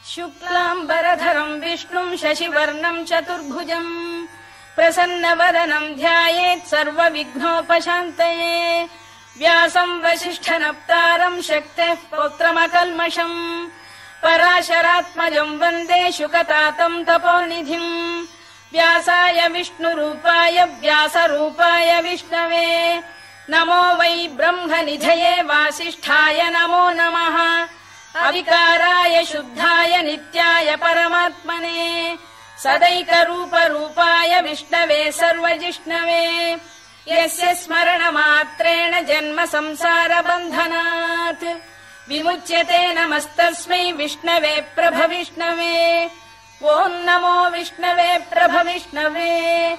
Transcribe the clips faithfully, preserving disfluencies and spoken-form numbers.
शुक्लाम्बरधरम् विष्णुम् शशिवर्णम् चतुर्भुजम् प्रसन्नवदनम् ध्यायेत् सर्वविघ्नोपशान्तये व्यासम् वसिष्ठनप्तारम् शक्तेः पौत्रमकल्मषम् पराशरात्मजम् वन्दे शुकतातम् तपोनिधिम् व्यासाय विष्णुरूपाय व्यासरूपाय विष्णवे नमो वै ब्रह्मनिधये वासिष्ठाय नमो नमः अविकाराय शुद्धाय नित्याय परमात्मने सदैकरूपरूपाय विष्णवे सर्वजिष्णवे यस्य स्मरणमात्रेण जन्म संसारबन्धनात् विमुच्यते नमस्तस्मै विष्णवे प्रभविष्णवे ॐ नमो विष्णवे प्रभविष्णवे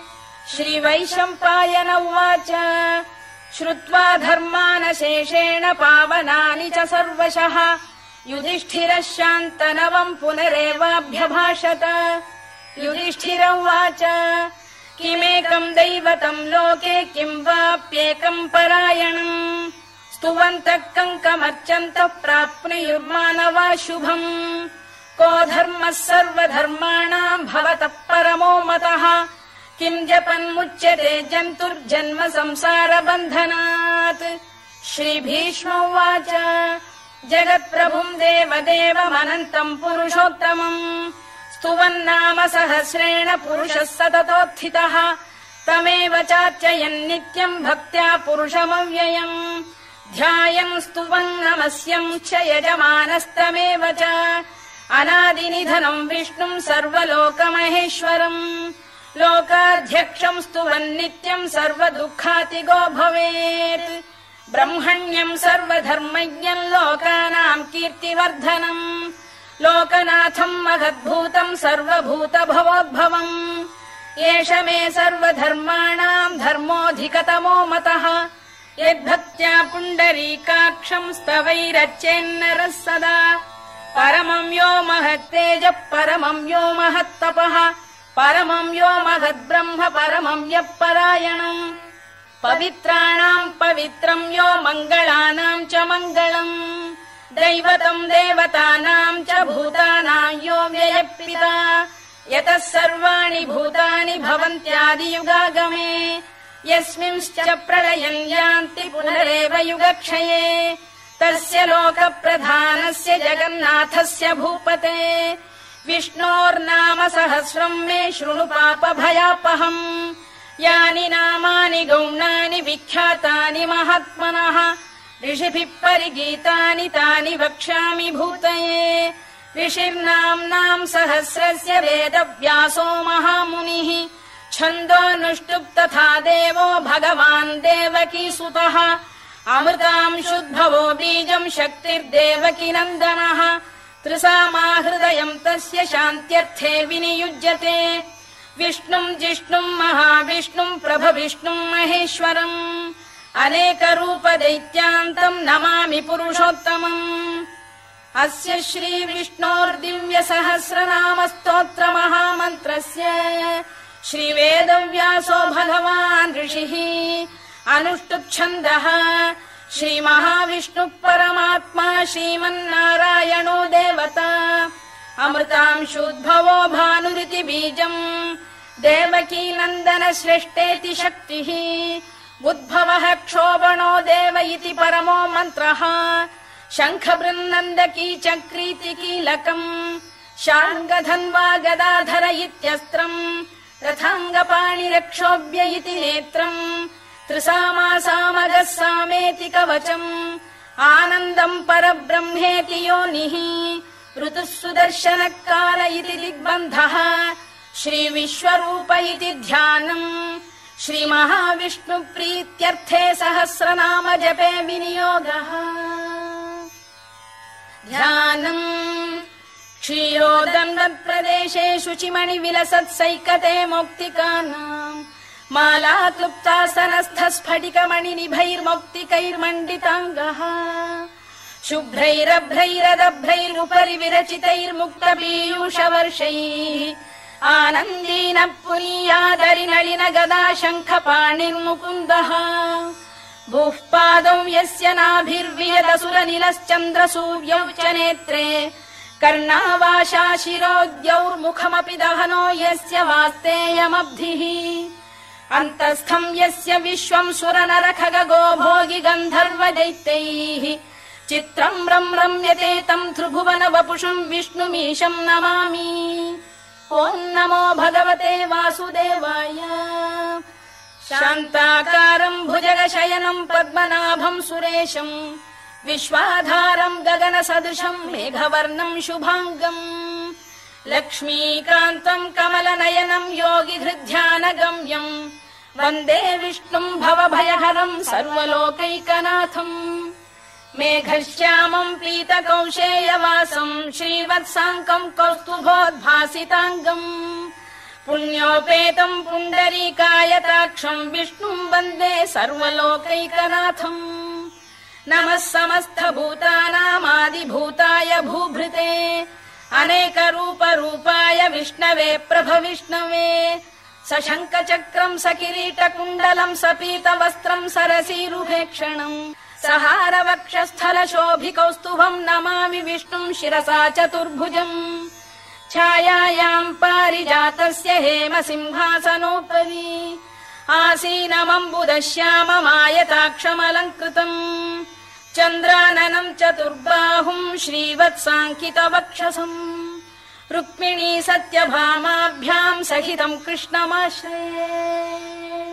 श्रीवैशम्पायन उवाच श्रुत्वा धर्मानशेषेण पावनानि च सर्वशः युधिष्ठिरः शान्तनवम् पुनरेवाभ्यभाषत युधिष्ठिर उवाच किमेकम् दैवतम् लोके किम् वाप्येकम् परायणम् स्तुवन्तः कङ्कमर्चन्तः प्राप्नुयुर्मानवा शुभम् को धर्मः सर्वधर्माणाम् भवतः परमो मतः किम् जपन्मुच्यते जन्तुर्जन्म संसारबन्धनात् श्रीभीष्म उवाच जगत्प्रभुम् देवदेवमनन्तम् पुरुषोत्तमम् स्तुवन्नाम सहस्रेण पुरुषः सततोत्थितः तमेव चार्चयन् नित्यम् भक्त्या पुरुषमव्ययम् ध्यायन् स्तुवन् नमस्यम् च यजमानस्तमेव च अनादिनिधनम् विष्णुम् सर्वलोकमहेश्वरम् लोकाध्यक्षम् स्तुवन् नित्यम् सर्वदुःखातिगो भवेत् ब्रह्मण्यम् सर्वधर्मज्ञम् लोकानाम् कीर्तिवर्धनम् लोकनाथम् महद्भूतम् सर्वभूतभवोद्भवम् एष मे सर्वधर्माणाम् धर्मोऽधिकतमो मतः यद्भक्त्या पुण्डरीकाक्षम् स्तवैरच्चेन्नरः सदा परमम् यो महत्तेजः परमम् यो महत्तपः परमम् यो महद्ब्रह्म परमम् यः परायणम् पवित्राणाम् पवित्रम् यो मङ्गलानाम् च मङ्गलम् दैवतम् देवतानाम् च भूतानाम् यो व्ययपिता यतः सर्वाणि भूतानि भवन्त्यादियुगागमे यस्मिंश्च प्रलयम् यान्ति पुनरेव युगक्षये तस्य लोकप्रधानस्य जगन्नाथस्य भूपते विष्णोर्नाम सहस्रम् मे शृणु पापभयापहम् यानि नामानि गौणानि विख्यातानि महात्मनः ऋषिभिः परिगीतानि तानि वक्ष्यामि भूतये ऋषिर्नाम्नाम् सहस्रस्य वेदव्यासो महामुनिः छन्दोऽनुष्टुप् तथा देवो भगवान् देवकीसुतः अमृतांशुद्भवो बीजम् शक्तिर्देवकी नन्दनः त्रिसामाहृदयम् तस्य शान्त्यर्थे विनियुज्यते विष्णुम् जिष्णुम् महाविष्णुम् प्रभविष्णुम् महेश्वरम् अनेकरूपदैत्यान्तम् नमामि पुरुषोत्तमम् अस्य श्रीविष्णोर्दिव्यसहस्रनामस्तोत्रमहामन्त्रस्य श्रीवेदव्यासो भगवान् ऋषिः अनुष्टुप्छन्दः श्रीमहाविष्णुः परमात्मा श्रीमन्नारायणो देवता अमृतांशुद्भवो भानुरिति बीजम् देवकी नन्दन श्रेष्ठेति शक्तिः उद्भवः क्षोभणो देव इति परमो मन्त्रः शङ्खबृन्नन्दकी चक्रीति कीलकम् शार्ङ्गधन्वा गदाधर इत्यस्त्रम् रथाङ्गपाणिरक्षोभ्य इति नेत्रम् त्रिसामासामगः सामेति कवचम् आनन्दम् परब्रह्मेति योनिः ऋतुः सुदर्शनकाल इति दिग्बन्धः श्रीविश्वरूप इति ध्यानम् श्रीमहाविष्णुप्रीत्यर्थे सहस्रनाम जपे विनियोगः ध्यानम् क्षीरोदन्वत्प्रदेशे शुचिमणिविलसत्सैकते मौक्तिकानाम् माला क्लुप्तासनस्थ स्फटिकमणिनिभैर्मौक्तिकैर्मण्डिताङ्गः शुभ्रैरभ्रैरदभ्रैरुपरि विरचितैर्मुक्तपीयूषवर्षैः आनन्दीन पुनीयादरिनलिन गदा शङ्खपाणिर्मुकुन्दः भूः पादौ यस्य नाभिर्वियदसुरनिलश्चन्द्रसूर्यौ च नेत्रे कर्णावाशा शिरोद्यौर्मुखमपि दहनो यस्य वास्तेयमब्धिः अन्तस्थम् यस्य विश्वम् सुरनरखगो भोगि गन्धर्व दैत्यैः चित्रम् रम् रम्यते तम् त्रिभुवन वपुषुम् विष्णुमीशम् नमामि ॐ नमो भगवते वासुदेवाय शान्ताकारम् भुजगशयनम् पद्मनाभम् सुरेशम् विश्वाधारम् गगनसदृशम् मेघवर्णम् शुभाङ्गम् लक्ष्मीकान्तम् कमलनयनम् योगिहृद्ध्यानगम्यम् वन्दे विष्णुम् भवभयहरम् सर्वलोकैकनाथम् मेघश्यामम् पीतकौशेयवासम् श्रीवत्साङ्कम् कौस्तुभोद्भासिताङ्गम् पुण्योपेतम् पुण्डरीकायताक्षम् विष्णुम् वन्दे सर्वलोकैकनाथम् नमः समस्तभूतानामादिभूताय भूभृते अनेकरूपरूपाय विष्णवे प्रभविष्णवे सशङ्खचक्रम् सकिरीटकुण्डलम् सपीतवस्त्रम् सरसीरुहेक्षणम् सहारवक्षस्थलशोभिकौस्तुभम् नमामि विष्णुम् शिरसा चतुर्भुजम् छायायाम् पारिजातस्य हेमसिंहासनोपरि आसीनमम्बुदश्याममायताक्षमलङ्कृतम् चन्द्राननम् चतुर्बाहुम् श्रीवत्साङ्कितवक्षसम् रुक्मिणी सत्यभामाभ्याम् सहितम् कृष्णमाश्रये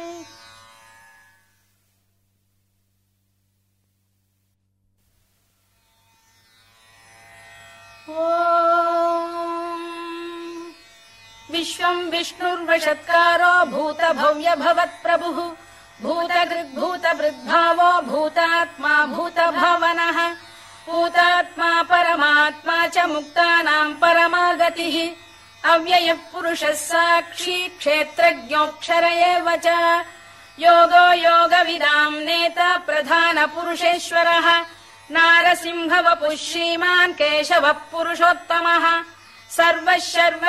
विश्वम् विष्णुर्वषत्कारो भूतभव्य भवत्प्रभुः भूतकृद्भूतभृद्भावो भूतात्मा भूतभावनः भूतात्मा परमात्मा च मुक्तानाम् परमागतिः अव्ययः पुरुषः साक्षी क्षेत्रज्ञोऽक्षर एव च योगो योगविदाम् नेता प्रधानपुरुषेश्वरः नारसिंहवपुः श्रीमान् केशवः पुरुषोत्तमः सर्वः शर्वः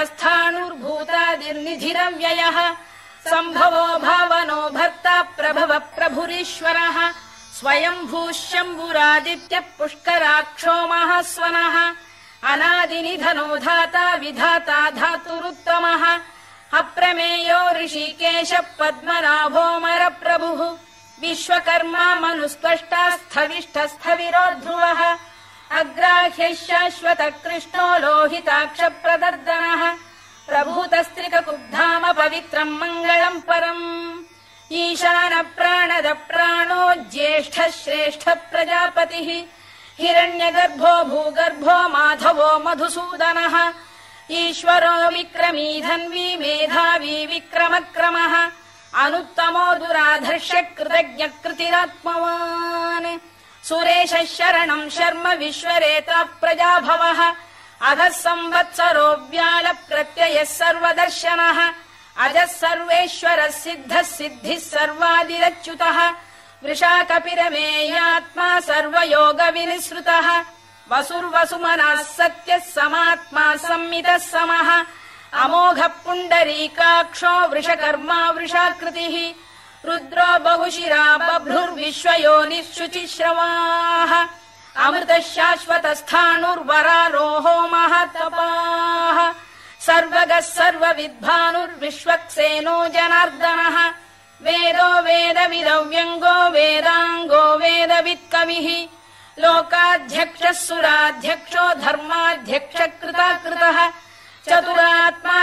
शिवस्थाणुर्भूतादिर्निधिरव्ययः सम्भवो भावनो भर्ता प्रभव प्रभुरीश्वरः स्वयम्भूः शम्भुरादित्यः पुष्कराक्षो महास्वनः अनादिनिधनो धाता विधाता धातुरुत्तमः अप्रमेयो ऋषिकेशः पद्मनाभोऽमरप्रभुः विश्वकर्मा मनुस्पष्टा स्थविष्ठस्थविरो ध्रुवः अग्राह्यः शाश्वत कृष्णो लोहिताक्षप्रदर्दनः प्रभूतस्त्रिककुब्धाम पवित्रम् मङ्गलम् परम् ईशान प्राणद प्राणो ज्येष्ठः श्रेष्ठः प्रजापतिः हिरण्यगर्भो भूगर्भो माधवो मधुसूदनः ईश्वरो विक्रमी धन्वी मेधावी विक्रमक्रमः अनुत्तमो दुराधर्ष कृतज्ञ कृतिरात्मवान् सुरेशः शरणम् शर्म विश्वरेता प्रजाभवः अधः संवत्सरो व्याल प्रत्ययः सर्वदर्शनः अजः सर्वेश्वरः सिद्धः सिद्धिः सर्वादिरच्युतः वृषाकपिरमेयात्मा सर्वयोगविनिसृतः वसुर्वसुमनः सत्यः समात्मा संमितः समः अमोघः पुण्डरीकाक्षो वृषकर्मा वृषाकृतिः रुद्रो बहुशिरा बभ्रुर्विश्वयोनिः शुचिश्रवाः अमृतः शाश्वतस्थाणुर्वरारोहो महातपाः सर्वगः सर्वविद्भानुर्विश्वक्सेनो जनार्दनः वेदो वेदविदव्यङ्गो वेदाङ्गो वेदवित्कविः लोकाध्यक्षः सुराध्यक्षो धर्माध्यक्षः कृताकृतः चतुरात्मा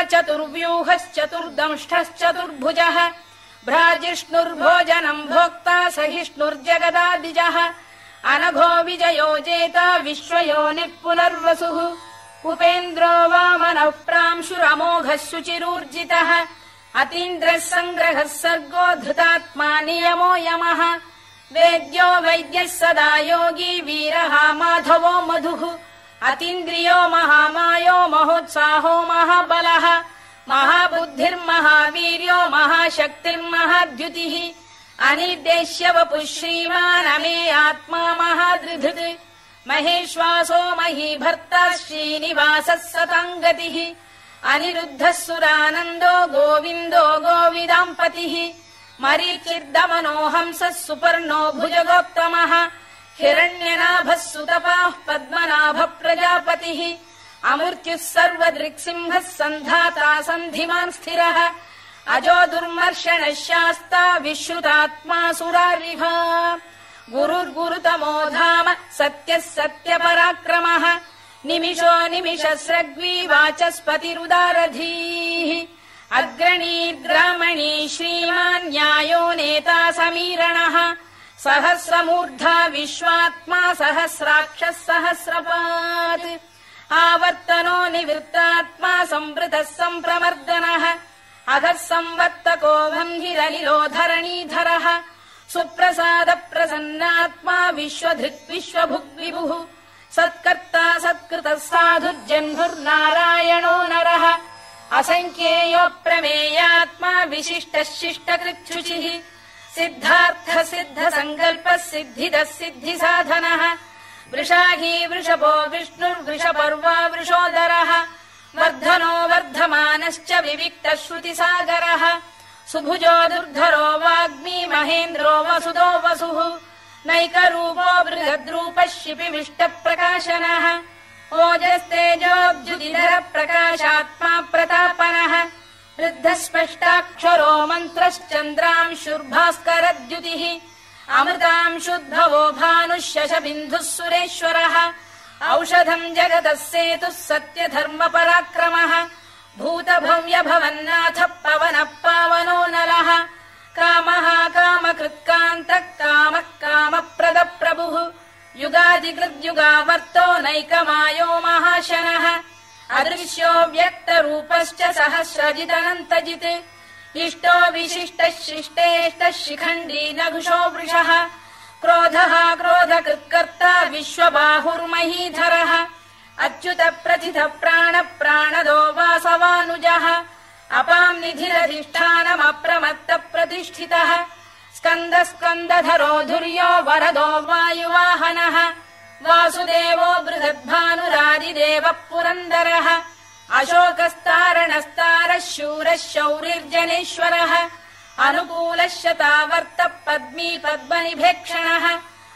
चतुर्व्यूहश्चतुर्दंष्टश्चतुर्भुजः भ्राजिष्णुर्भोजनम् भोक्ता सहिष्णुर्जगदादिजः अनघो विजयो जेता विश्वयोनिः पुनर्वसुः उपेन्द्रो वामनः प्रांशुरमोघः शुचिरूर्जितः अतीन्द्रः सङ्ग्रहः सर्गो धृतात्मा नियमो यमः वेद्यो वैद्यः सदा योगी वीरः माधवो मधुः अतीन्द्रियो महामायो महोत्साहो महाबलः महाबुद्धिर्महावीर्यो महाशक्तिर्महाद्युतिः अनिर्देश्य वपुः श्रीमान् अमे आत्मा महादृधृत् महेश्वासो महीभर्ता श्रीनिवासः सताङ्गतिः अनिरुद्धः सुरानन्दो गोविन्दो गोविदाम्पतिः मरीचिर्दमनो हंसः सुपर्णो भुजगोत्तमः हिरण्यनाभः सुतपाः पद्मनाभः प्रजापतिः अमृत्युः सर्वदृक्सिंहः सन्धाता सन्धिमान् स्थिरः अजो दुर्मर्षणः शास्ता विश्रुतात्मा सुरारिभा गुरुर्गुरुतमो धाम सत्यः सत्यपराक्रमः निमिषो निमिषस्रग्वी वाचस्पतिरुदारधीः अग्रणी ग्रामणी श्रीमान् न्यायो नेता समीरणः सहस्रमूर्धा विश्वात्मा सहस्राक्षः सहस्रपात् आवर्तनो निवृत्तात्मा संवृतः सम्प्रमर्दनः अधः संवर्तको भङ्गिरलिलो धरणीधरः सुप्रसाद प्रसन्नात्मा विश्वधृक् विश्वभुग्विभुः सत्कर्ता सत्कृतः साधुर्जह्नुर्नारायणो नरः असङ्ख्येयो प्रमेयात्मा विशिष्टः शिष्टकृच्छुचिः सिद्धार्थ सिद्ध सङ्कल्पः सिद्धिदः सिद्धिसाधनः वृषाही वृषभो विष्णुर्वृषपर्वा वृषोदरः वर्धनो वर्धमानश्च विविक्तः श्रुतिसागरः सुभुजो दुर्धरो वाग्मी महेन्द्रो वसुदो वसुः नैकरूपो बृहद्रूपः शिपिविष्टप्रकाशनः ओजस्तेजोद्युतिधरः प्रकाशात्मा प्रतापनः वृद्धस्पष्टाक्षरो मन्त्रश्चन्द्रांशुर्भास्करद्युतिः अमृतांशुद्भवो भानुः शशबिन्दुः सुरेश्वरः औषधम् जगतः सेतुः सत्यधर्मपराक्रमः भूतभव्य भवन्नाथः पवनः पावनो नलः कामः कामकृत्कान्तः कामः कामप्रदप्रभुः युगादिकृद्युगावर्तो नैकमायो महाशनः अदृश्यो व्यक्तरूपश्च सहस्रजिदनन्तजित् इष्टो विशिष्टः शिष्टेष्टः शिखण्डी नघुषो वृषः क्रोधः क्रोधकृत्कर्ता विश्वबाहुर्महीधरः अच्युत प्रथित प्राण प्राणदो वासवानुजः अपाम् निधिरधिष्ठानमप्रमत्त प्रतिष्ठितः स्कन्द स्कन्दधरो धुर्यो वरदो वायुवाहनः वासुदेवो बृहद्भानुरादिदेवः पुरन्दरः अशोकस्तारणस्तारः शूरः शौरिर्जनेश्वरः अनुकूलः शतावर्तः पद्मी पद्मनिभेक्षणः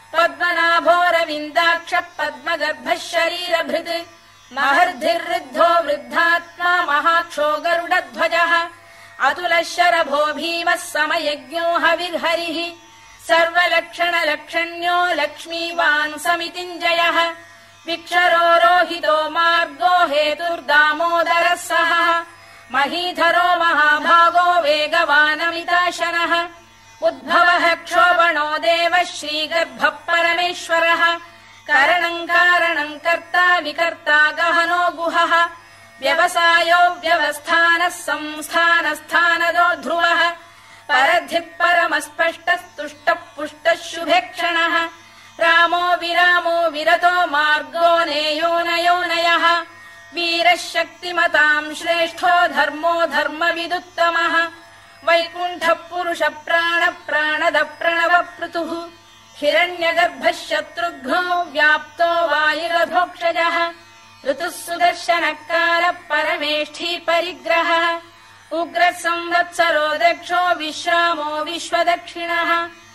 पद्मनाभोरविन्दाक्षः पद्मगर्भः शरीरभृत् महर्धिर्वृद्धो वृद्धात्मा महाक्षो गरुडध्वजः अतुलः शरभो भीमः समयज्ञो हविर्हरिः सर्वलक्षणलक्षण्यो लक्ष्मीवान् समितिञ्जयः विक्षरो रोहितो मार्गो हेतुर्दामोदरः सः महीधरो महाभागो वेगवानमिताशनः उद्भवः क्षोभणो देवः श्रीगर्भः परमेश्वरः करणम् कारणम् कर्ता विकर्ता गहनो गुहः व्यवसायो व्यवस्थानः संस्थानस्थानदो ध्रुवः परधिः परमस्पष्टस्तुष्टः पुष्टः शुभेक्षणः रामो विरामो विरतो मार्गो नेयोनयोनयः वीरः शक्तिमताम् श्रेष्ठो धर्मो धर्मविदुत्तमः वैकुण्ठः पुरुष प्राण प्राणद प्रणव पृतुः हिरण्यगर्भः शत्रुघ्नो व्याप्तो वायुरधोक्षजः ऋतुः सुदर्शनः कालः परमेष्ठी परिग्रहः उग्रः संवत्सरो दक्षो विश्रामो विश्वदक्षिणः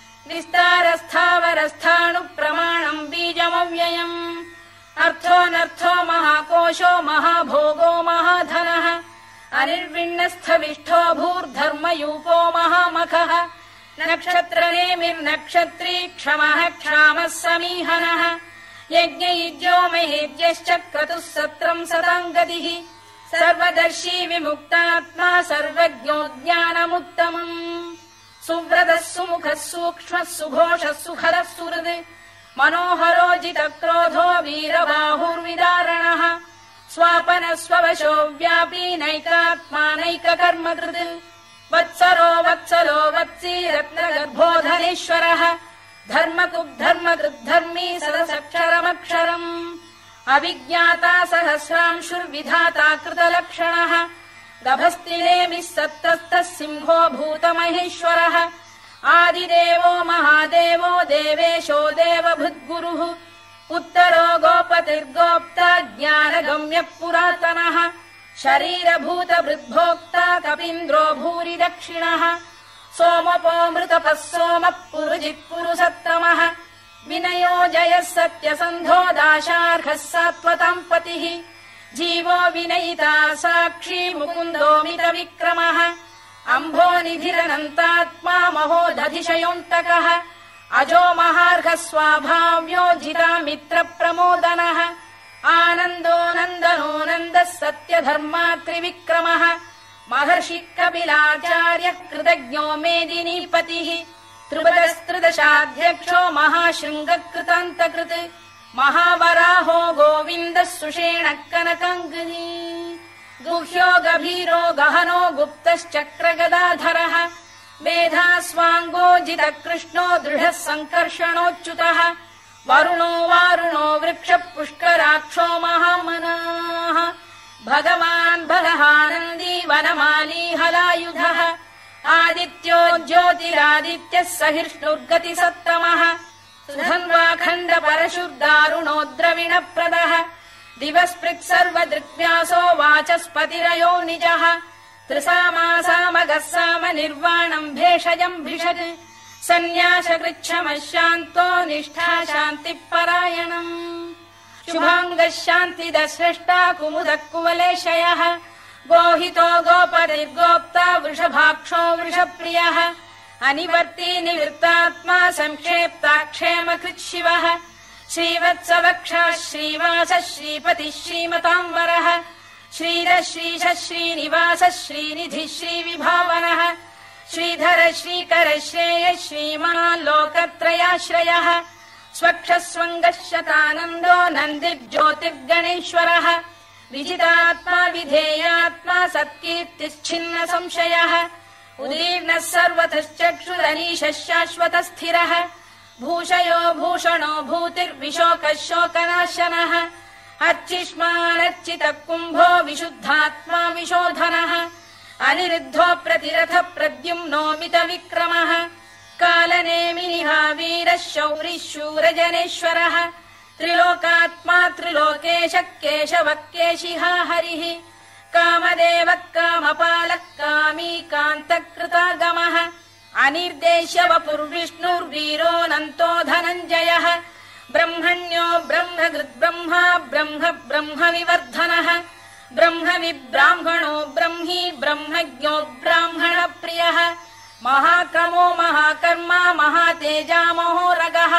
विस्तारस्थावरस्थाणुः प्रमाणम् बीजमव्ययम् अर्थोऽनर्थो महाकोशो महाभोगो महाधनः अनिर्विण्णस्थविष्ठो भूर्धर्मयूपो महामखः नक्षत्रनेमिर्नक्षत्री क्षमः क्षामः समीहनः यज्ञयुज्यो महेज्यश्च क्रतुः सत्रम् सताम् गतिः सर्वदर्शी विमुक्तात्मा सर्वज्ञो ज्ञानमुत्तमम् सुव्रतः सुमुखः सूक्ष्मः सुघोषः सुखरः सुहृद् मनोहरोजितक्रोधो वीरबाहुर्विदारणः स्वापनः स्ववशो व्यापी नैकात्मा नैककर्मकृत् वत्सरो वत्सलो वत्सी रत्नगर्भोधनेश्वरः धर्मकुब्धर्मकृद्धर्मी सदसक्षरमक्षरम् अविज्ञाता सहस्रांशुर्विधाता कृतलक्षणः गभस्तिनेमिः सत्तस्तः सिंहो भूतमहेश्वरः आदिदेवो महादेवो देवेशो देवभृद्गुरुः उत्तरो गोपतिर्गोप्ता ज्ञानगम्यः पुरातनः शरीरभूतभृद्भोक्ता कपीन्द्रो भूरि दक्षिणः सोमपो मृतपः सोमः पुरुजित् पुरुषत्तमः विनयो जयः सत्यसन्धो दाशार्हः सात्वताम् पतिः जीवो विनयिता साक्षी मुकुन्दोमित विक्रमः अम्भो निधिरनन्तात्मा महोदधिशयोऽन्तकः अजो महार्घः स्वाभाव्यो जिता मित्र प्रमोदनः आनन्दो नन्दनो नन्दः सत्यधर्मा त्रिविक्रमः महर्षि कपिलाचार्यः कृतज्ञो मेदिनीपतिः त्रिपदस्त्रिदशाध्यक्षो महाशृङ्गकृतान्तकृत् महावराहो गोविन्दः सुषेणः कनकाङ्गनी गुह्यो गभीरो गहनो गुप्तश्चक्रगदाधरः मेधास्वाङ्गो जितः कृष्णो दृढः सङ्कर्षणोच्युतः वरुणो वारुणो वृक्षः पुष्कराक्षो महामनाः भगवान् बलहानन्दी वनमाली हलायुधः आदित्यो ज्योतिरादित्यः सहिष्णुर्गतिसत्तमः सुधन्वाखण्ड परशुर्दारुणो द्रविणप्रदः दिवस्पृक् सर्वदृग्व्यासो वाचस्पतिरयो निजः त्रिसामासामगः साम निर्वाणम् भेषजम् भिषज सन्न्यासकृच्छमः शान्तो निष्ठा शान्तिः परायणम् शुभाङ्गः शान्तिदः स्रष्टा कुमुदः कुवलेशयः गोहितो गोपतिर्गोप्ता वृषभाक्षो वृषप्रियः अनिवर्ती निवृत्तात्मा संक्षेप्ता क्षेमकृत् शिवः श्रीवत्सवक्षः श्रीवासः श्रीपतिः श्रीमताम्बरः श्रीरः श्रीशः श्रीनिवासः श्रीनिधिः श्रीविभावनः श्रीधर श्रीकर श्रेयः श्रीमान् लोकत्रयाश्रयः स्वक्षः स्वङ्गः शतानन्दो नन्दिर्ज्योतिर्गणेश्वरः विजितात्मा विधेयात्मा सत्कीर्तिश्छिन्न संशयः उदीर्णः सर्वतश्चक्षुरनीशः शाश्वतः स्थिरः भूषयो भूषणो भूतिर्विशोकः शोकनाशनः अर्चिष्मानर्चितः कुम्भो विशुद्धात्मा विशोधनः अनिरुद्धो प्रतिरथ प्रद्युम्नोमित विक्रमः कालनेमिनिः वीरः शौरिः शूरजनेश्वरः त्रिलोकात्मा त्रिलोकेशः केशवः केशिहा हरिः कामदेवः कामपालः कामी कान्तकृतागमः अनिर्देश्य वपुर्विष्णुर्वीरोऽनन्तो धनञ्जयः ब्रह्मण्यो ब्रह्मकृद्ब्रह्मा ब्रह्म ब्रह्म विवर्धनः ब्रह्म विब्राह्मणो ब्रह्मी ब्रह्मज्ञो ब्राह्मणप्रियः महाक्रमो महाकर्मा महातेजा महोरगः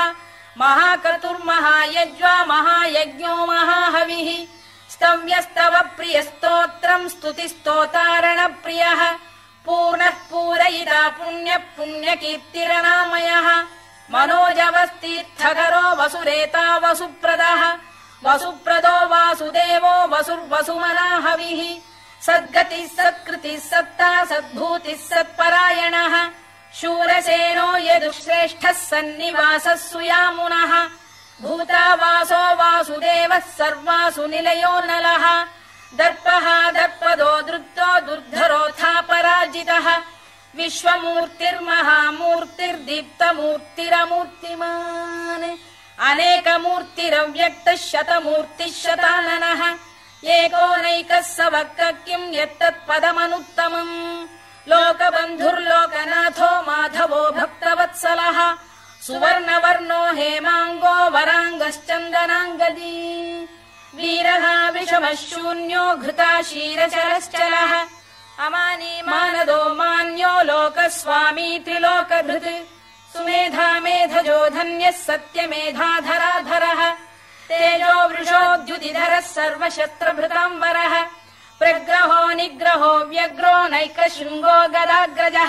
महाक्रतुर्महायज्वा महायज्ञो महाहविः स्तव्यस्तव प्रियस्तोत्रम् स्तुतिस्तोतारणप्रियः पूर्णः पूरयिता पुण्यः पुण्यकीर्तिरनामयः मनोजवस्तीर्थकरो वसुरेता वसुप्रदः वसुप्रदो वासुदेवो वसुर्वसुमनाहविः सद्गतिः सत्कृतिः सत्ता सद्भूतिः सत्परायणः शूरसेनो यदुश्रेष्ठः सन्निवासः सुयामुनः भूतावासो वासुदेवः सर्वासु निलयो नलः दर्पः दर्पदो दृप्तो दुर्धरोऽथापराजितः विश्वमूर्तिर्महामूर्तिर्दीप्तमूर्तिरमूर्तिमान् अनेकमूर्तिरव्यक्तः शतमूर्तिः शताननः एकोनैकः स वक्र किम् यत्तत्पदमनुत्तमम् लोकबन्धुर्लोकनाथो माधवो भक्तवत्सलः सुवर्णवर्णो हेमाङ्गो वराङ्गश्चन्दनाङ्गदी वीरः विषमः शून्यो घृता शीरचरश्चलः अमानी मानदो मान्यो लोकस्वामी त्रिलोकधृत् सुमेधा मेधजो धन्यः सत्यमेधाधराधरः तेजो वृषोद्युतिधरः सर्वशस्त्रभृताम्बरः प्रग्रहो निग्रहो व्यग्रो नैकशृङ्गो गदाग्रजः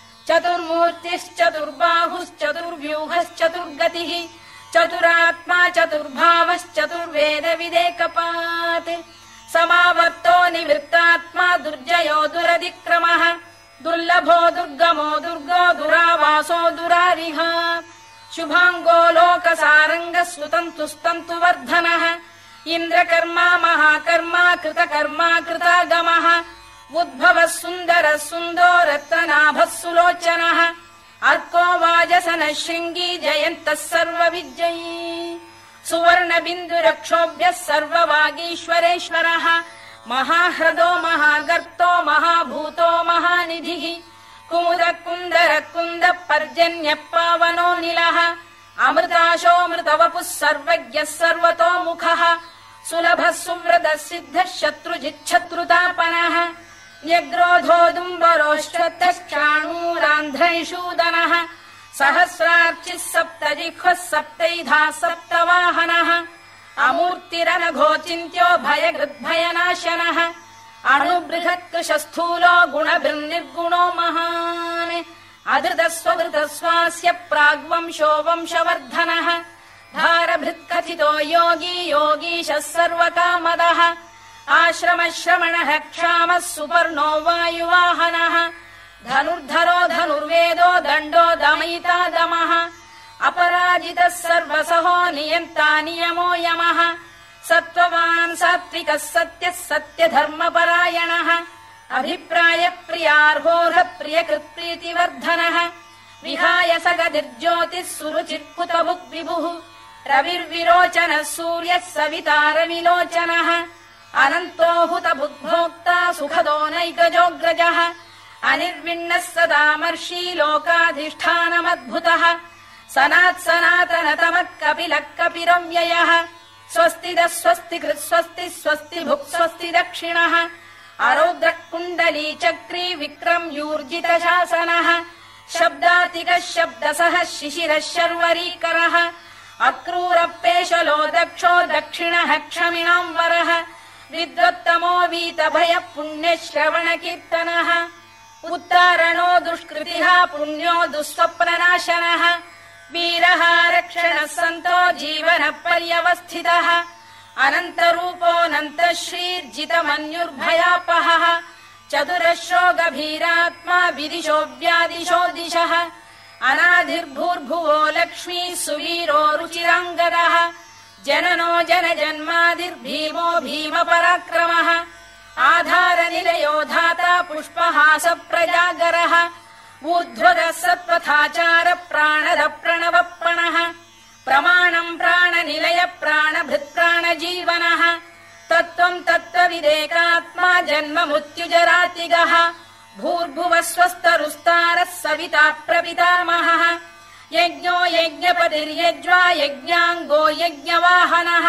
चतुर्मूर्तिश्चतुर्बाहुश्चतुर्व्यूहश्चतुर्गतिः चतुरात्मा चतुर्भावश्चतुर्वेदविदेकपात् समावर्तो निवृत्तात्मा दुर्जयो दुरधिक्रमः दुर्लभो दुर्गमो दुर्गो दुरावासो दुरारिः शुभाङ्गो लोकसारङ्गः सुतन्तुस्तन्तु वर्धनः इन्द्रकर्मा महाकर्मा कृतकर्मा कृतागमः उद्भवः सुन्दरः सुन्दो रत्ननाभः सुलोचनः अर्को वाजसनः शृङ्गी जयन्तः सर्वविजयी सुवर्णबिन्दुरक्षोभ्यः सर्ववागीश्वरेश्वरः महाह्रदो महागर्तो महाभूतो महानिधिः कुमुद कुन्दर कुन्द पर्जन्यः पावनो निलः अमृताशोऽमृतवपुः सर्वज्ञः सर्वतोमुखः सुलभः सुव्रतः सिद्धः शत्रुजिच्छत्रुतापनः न्यग्रोधोदुम्बरोश्चतश्चाणूरान्ध्रैषूदनः सहस्रार्चिः सप्तजिह्वः सप्तैधाः सप्तवाहनः अमूर्तिरनघोचिन्त्यो भयकृद्भयनाशनः अणुबृहत्कृशस्थूलो गुणभिर्निर्गुणो महान् अधृतस्वधृतस्वास्य प्राग्वंशो वंशवर्धनः भारभृत्कथितो योगी योगीशः सर्वकामदः आश्रमश्रमणः क्षामः सुपर्णो वायुवाहनः धनुर्धरो धनुर्वेदो दण्डो दमयिता दमः अपराजितः सर्वसहो नियन्ता नियमो यमः सत्त्ववान् सात्विकः सत्यः सत्यधर्मपरायणः अभिप्रायप्रियार्होः प्रियकृत्प्रीतिवर्धनः विहाय सगतिर्ज्योतिः सुरुचिर्कुतभुक् विभुः रविर्विरोचनः सूर्यः सवितारविलोचनः अनन्तो हुतभुग्भोक्ता सुखदो नैकजोऽग्रजः अनिर्विण्णः सदामर्षी लोकाधिष्ठानमद्भुतः सनात्सनातनतमः कपिलः कपिरव्ययः स्वस्तिदः स्वस्तिकृत् स्वस्ति स्वस्ति भुक् स्वस्ति दक्षिणः आरौद्रः कुण्डली चक्री विक्रम्यूर्जितशासनः शब्दातिकः शब्दसः शिशिरः शर्वरीकरः अक्रूरपेशलो दक्षो दक्षिणः क्षमिणाम्बरः विद्वत्तमो वीतभयः पुण्यश्रवणकीर्तनः उत्तारणो दुष्कृतिः पुण्यो दुःस्वप्ननाशनः वीरः रक्षणः सन्तो जीवनः पर्यवस्थितः अनन्तरूपोऽनन्तः श्रीर्जितमन्युर्भयापहः चतुरश्रो गभीरात्मा विदिशो व्यादिशो दिशः अनाधिर्भूर्भुवो लक्ष्मी सुवीरो रुचिराङ्गदः जननो जनजन्मादिर्भीमो भीमपराक्रमः आधारनिलयो धाता पुष्पहास प्रजागरः ऊर्ध्वगः सत्पथाचार प्राणद प्रणवप्रणः प्रमाणम् प्राणनिलय प्राणभृत्प्राणजीवनः तत्त्वम् तत्त्वविदेकात्मा जन्म मृत्युजरातिगः भूर्भुवः स्वस्तरुस्तारः सविता प्रपितामहः यज्ञो यज्ञपतिर्यज्वा यज्ञाङ्गो यज्ञवाहनः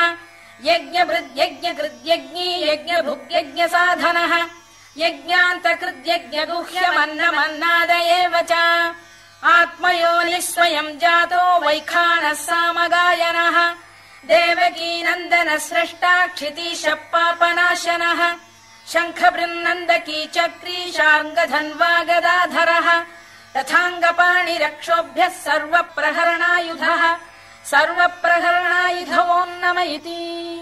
यज्ञभृद्यज्ञकृद्यज्ञी यज्ञभुग्यज्ञसाधनः यज्ञान्तकृद्यज्ञगुह्यमन्नमन्नाद एव च आत्मयोनिः स्वयम् जातो वैखानः सामगायनः देवकीनन्दनः स्रष्टा क्षितीशः पापनाशनः शङ्खबृन्नन्दकी चक्री शार्ङ्गधन्वा गदाधरः तथाङ्गपाणिरक्षोभ्यः सर्वप्रहरणायुधः सर्वप्रहरणायुधवोन्नम इति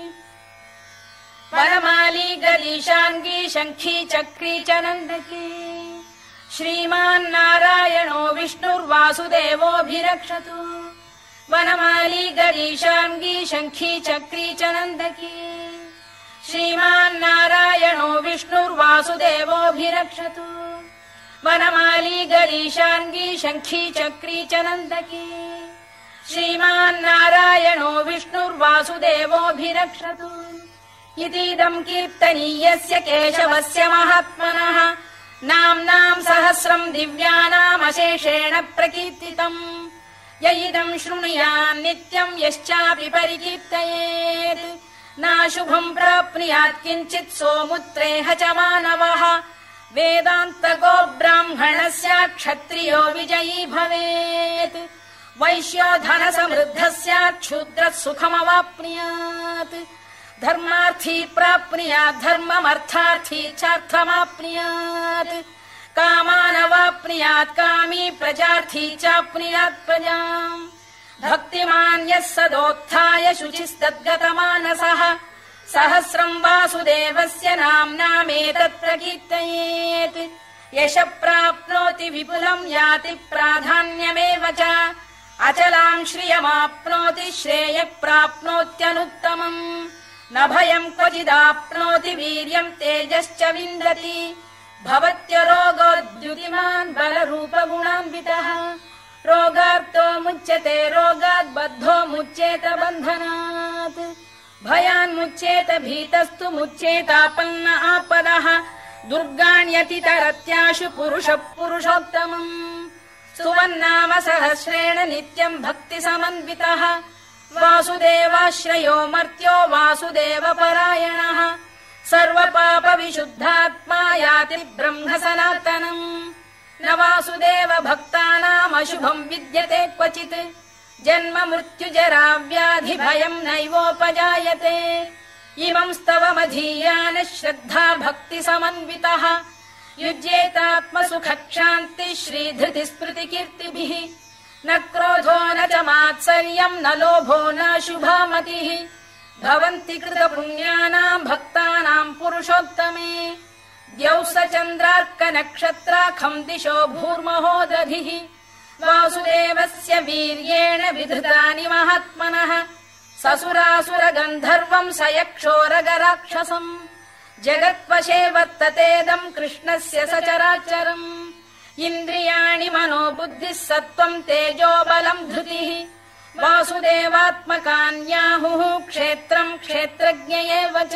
वनमाली गरीशाङ्गी शङ्खी चक्री च नन्दकी श्रीमान्नारायणो विष्णुर्वासुदेवोऽभिरक्षतु वनमाली गरीशाङ्गी शङ्खी चक्री च नन्दकी श्रीमान्नारायणो विष्णुर्वासुदेवोऽभिरक्षतु वनमाली गरीशाङ्गी शङ्खी चक्री च नन्दकी श्रीमान्नारायणो विष्णुर्वासुदेवोऽभिरक्षतु इतीदम् कीर्तनीयस्य केशवस्य महात्मनः नाम्नाम् सहस्रम् दिव्यानामशेषेण प्रकीर्तितम् य इदम् शृणुयान् नित्यम् यश्चापि परिकीर्तयेत् नाशुभम् प्राप्नुयात् किञ्चित् सोमुत्रेह च मानवः वेदान्तको ब्राह्मणः स्यात् क्षत्रियो विजयी भवेत् वैश्यो धनसमृद्धः स्यात् क्षूद्रः सुखमवाप्नुयात् धर्मार्थी प्राप्नुयात् धर्ममर्थार्थी चार्थमाप्नुयात् कामानवाप्नुयात् कामी प्रजार्थी चाप्नुयात् प्रजाम् भक्तिमान् यः सदोत्थाय शुचिस्तद्गतमानसः सहस्रम् वासुदेवस्य नाम्नामेतत् प्रकीर्तयेत् यशः प्राप्नोति विपुलम् याति प्राधान्यमेव च अचलाम् श्रियमाप्नोति श्रेयः प्राप्नोत्यनुत्तमम् न भयम् क्वचिदाप्नोति वीर्यम् तेजश्च विन्दति भवत्यरोगोद्युतिमान् बलरूपगुणान्वितः रोगार्तो मुच्यते रोगात् बद्धो मुच्येत बन्धनात् भयान्मुच्येत भीतस्तु मुच्येतापन्न आपदः दुर्गाण्यतितरत्याशु पुरुषः पुरुषोत्तमम् स्तुवन्नाम सहस्रेण नित्यम् भक्ति समन्वितः वासुदेवाश्रयो मर्त्यो वासुदेवपरायणः सर्वपाप विशुद्धात्मा याति ब्रह्म सनातनम् न वासुदेव भक्तानाम् अशुभम् विद्यते क्वचित् जन्म मृत्युजरा व्याधि भयम् नैवोपजायते इमम् स्तवमधीयान श्रद्धा भक्ति समन्वितः युज्येतात्मसुखक्षान्ति श्रीधृति स्मृति कीर्तिभिः न क्रोधो न च मात्सर्यम् न लोभो न शुभा मतिः भवन्ति कृतपुण्यानाम् भक्तानाम् पुरुषोत्तमे द्यौः स चन्द्रार्क नक्षत्राखम् दिशो भूर्महो दधिः वासुदेवस्य वीर्येण विधृतानि महात्मनः ससुरासुर गन्धर्वम् स यक्षोरगराक्षसम् जगत्वशे वर्ततेदम् कृष्णस्य सचराचरम् इन्द्रियाणि मनो बुद्धिः सत्त्वम् तेजो बलम् धृतिः वासुदेवात्मकान्याहुः क्षेत्रम् क्षेत्रज्ञ एव च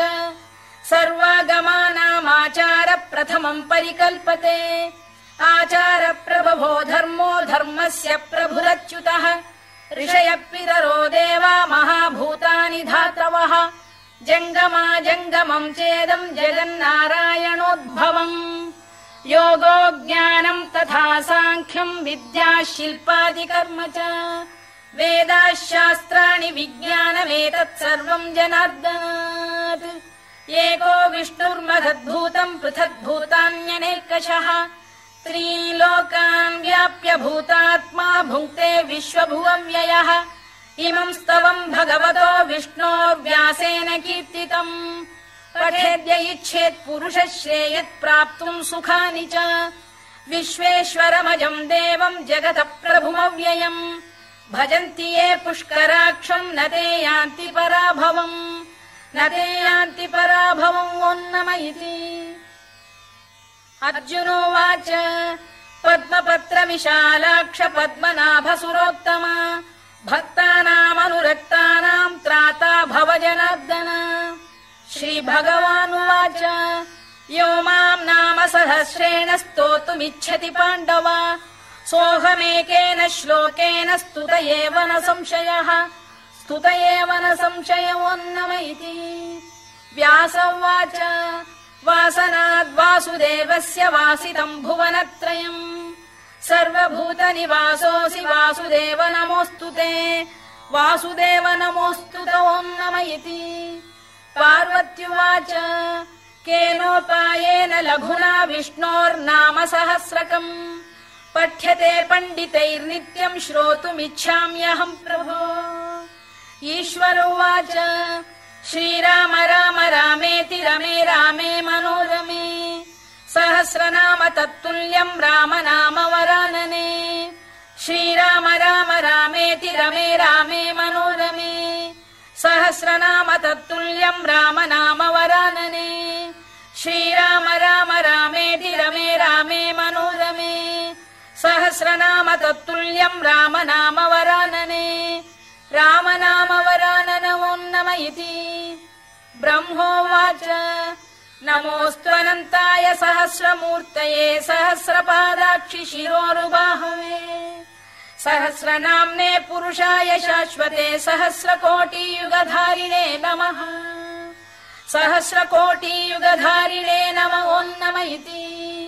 सर्वागमानामाचार प्रथमम् परिकल्पते आचार प्रभवो धर्मो धर्मस्य प्रभुरच्युतः ऋषयः पितरो देवा महाभूतानि धातवः जङ्गमा जङ्गमम् चेदम् जगन्नारायणोद्भवम् योगो ज्ञानम् तथा साङ्ख्यम् विद्या शिल्पादिकर्म च वेदाः शास्त्राणि विज्ञानमेतत् सर्वम् जनार्दनात् एको विष्णुर्महद्भूतम् पृथग्भूतान्यनेकशः त्रीन् लोकान् व्याप्य भूतात्मा भुङ्क्ते विश्वभुवव्ययः इमम् स्तवम् भगवतो विष्णोर्व्यासेन कीर्तितम् पठेद्य इच्छेत् पुरुषः श्रेयत् प्राप्तुम् सुखानि च विश्वेश्वरमजम् देवम् जगतः प्रभुमव्ययम् भजन्ति ये पुष्कराक्षम् न ते यान्ति पराभवम् न ते यान्ति पराभवम् ओन्नम इति अर्जुनोवाच पद्मपत्र विशालाक्ष पद्मनाभसुरोत्तमा भक्तानामनुरक्तानाम् त्राता भव जनार्दन श्रीभगवानुवाच यो माम् नाम सहस्रेण स्तोतुमिच्छति पाण्डव सोऽहमेकेन श्लोकेन स्तुत एव न संशयः स्तुत एव न संशयोन्नम इति व्यास उवाच वासनाद्वासुदेवस्य वासितम् भुवनत्रयम् सर्वभूतनिवासोऽसि वासुदेव नमोऽस्तु ते वासुदेव नमोऽस्तु ते ओन्नम इति पार्वत्युवाच केनोपायेन लघुना विष्णोर्नाम सहस्रकम् पठ्यते पण्डितैर्नित्यम् श्रोतुमिच्छाम्यहम् प्रभो ईश्वर उवाच श्रीराम राम रामेति रमे रामे मनोरमे सहस्रनाम तत्तुल्यम् राम नाम वरानने श्रीराम राम रामेति रमे रामे मनोरमे सहस्रनाम तत्तुल्यम् राम नाम वरानने श्रीराम राम रामेति रमे रामे मनोरमे सहस्रनाम तत्तुल्यम् राम नाम वरानने राम नाम वराननवोन्नम इति ब्रह्मोवाच नमोऽस्त्वनन्ताय सहस्रमूर्तये सहस्रपादाक्षि शिरोरुबाहवे सहस्रनाम्ने पुरुषाय शाश्वते सहस्रकोटियुगधारिणे नमः सहस्रकोटियुगधारिणे नमो ओन्नम इति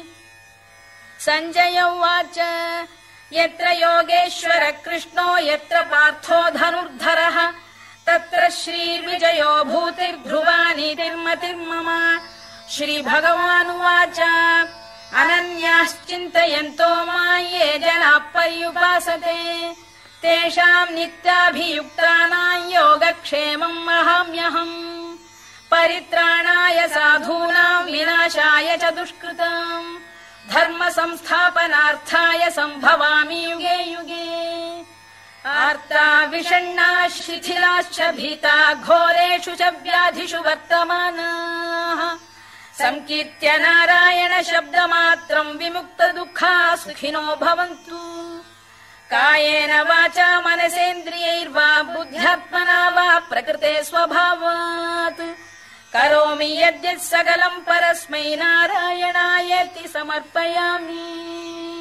सञ्जय उवाच यत्र योगेश्वर कृष्णो यत्र पार्थो धनुर्धरः तत्र श्रीर्विजयो भूतिर्ध्रुवानीतिर्मतिर्मम श्रीभगवानुवाच अनन्याश्चिन्तयन्तो मां ये जनाः पर्युपासते तेषाम् नित्याभियुक्तानां योगक्षेमम् वहाम्यहम् परित्राणाय साधूनां विनाशाय च दुष्कृताम् धर्म संस्थापनार्थाय सम्भवामि युगे युगे आर्ता विषण्णाः शिथिलाश्च भीता घोरेषु च व्याधिषु वर्तमानाः संकीर्त्य नारायण शब्दमात्रम् विमुक्त दुःखाः सुखिनो भवन्तु कायेन वाचा मनसेन्द्रियैर्वा बुद्ध्यात्मना वा प्रकृते स्वभावात् करोमि यद्यत् सकलम् परस्मै नारायणायेति समर्पयामि।